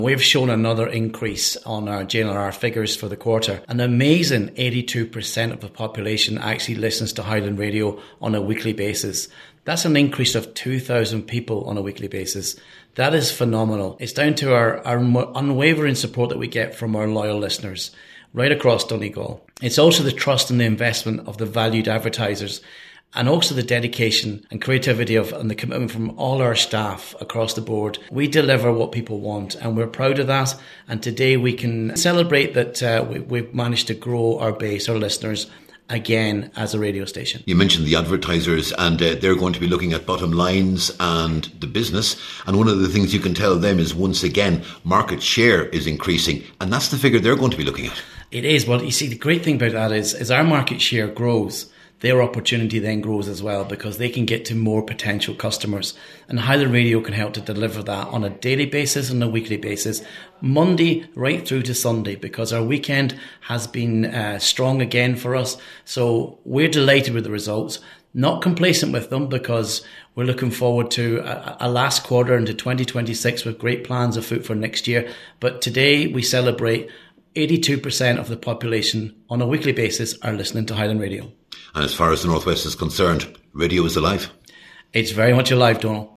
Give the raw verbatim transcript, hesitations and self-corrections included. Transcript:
We've shown another increase on our J N R R figures for the quarter. An amazing eighty-two percent of the population actually listens to Highland Radio on a weekly basis. That's an increase of two thousand people on a weekly basis. That is phenomenal. It's down to our, our unwavering support that we get from our loyal listeners right across Donegal. It's also the trust and the investment of the valued advertisers, and also the dedication and creativity of and the commitment from all our staff across the board. We deliver what people want, and we're proud of that. And today we can celebrate that uh, we, we've managed to grow our base, our listeners, again as a radio station. You mentioned the advertisers, and uh, they're going to be looking at bottom lines and the business. And one of the things you can tell them is, once again, market share is increasing. And that's the figure they're going to be looking at. It is. Well, you see, the great thing about that is, as our market share grows, their opportunity then grows as well, because they can get to more potential customers. And Highland Radio can help to deliver that on a daily basis and a weekly basis, Monday right through to Sunday, because our weekend has been uh, strong again for us. So we're delighted with the results, not complacent with them, because we're looking forward to a, a last quarter into twenty twenty-six with great plans afoot for next year. But today we celebrate eighty-two percent of the population on a weekly basis are listening to Highland Radio. And as far as the Northwest is concerned, radio is alive. It's very much alive, Donald.